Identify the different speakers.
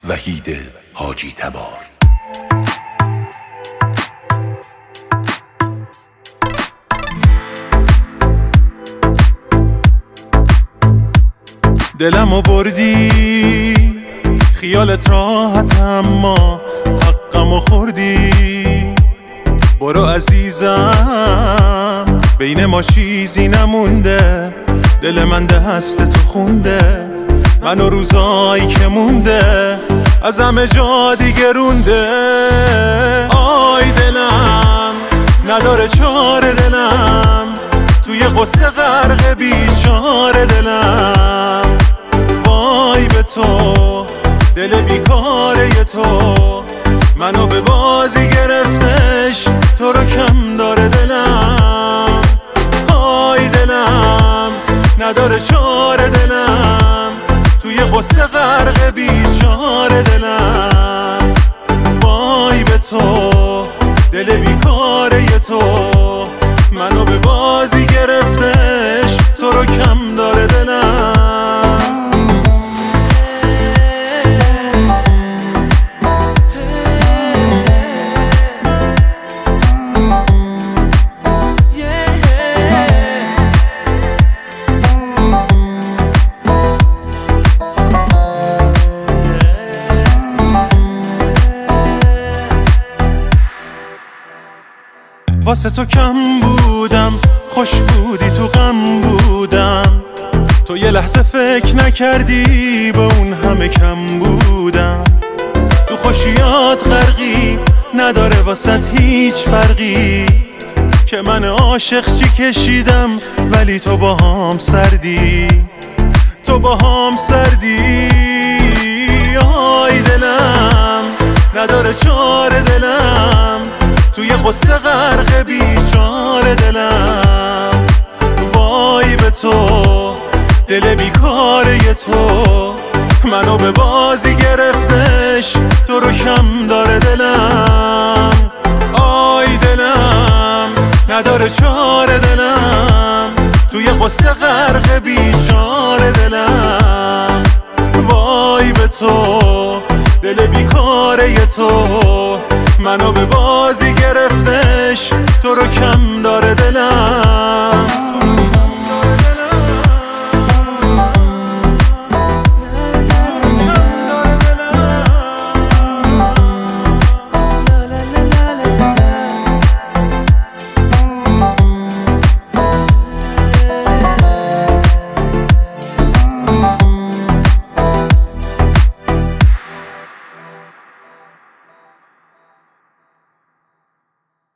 Speaker 1: وحید حاجی تبار.
Speaker 2: دلمو بردی خیالت راحت اما حقمو خوردی. برو عزیزم بین ما چیزی نمونده، دل من دست تو خونده، منو روزایی که مونده از همه جا دیگه رونده. آی دلم نداره چاره، دلم توی قصه غرق بیچاره، دلم وای به تو دل بیکاره تو، منو به بازی گرفتش تو رو کم داره دلم. آی دلم نداره چاره، دلم توی قصه غرق بیچاره، دلم وای به تو دل بیکاره تو، منو به بازی گرفتش تو رو کم داره دلم. واسه تو کم بودم، خوش بودی تو غم بودم، تو یه لحظه فکر نکردی با اون همه کم بودم. تو خوشیات غرقی نداره واسط هیچ فرقی، که من عاشق چی کشیدم ولی تو با هم سردی، تو با هم سردی. آی دلم نداره چاره، دلم توی قصه غرق بیچاره، دلم وای به تو دل بیکاره تو، منو به بازی گرفتش تو رو کم داره دلم. آی دلم نداره چاره، دلم توی قصه غرق بیچاره، دلم وای به تو دل بیکاره تو، منو به بازی گرفتش تو رو کم داره دلم.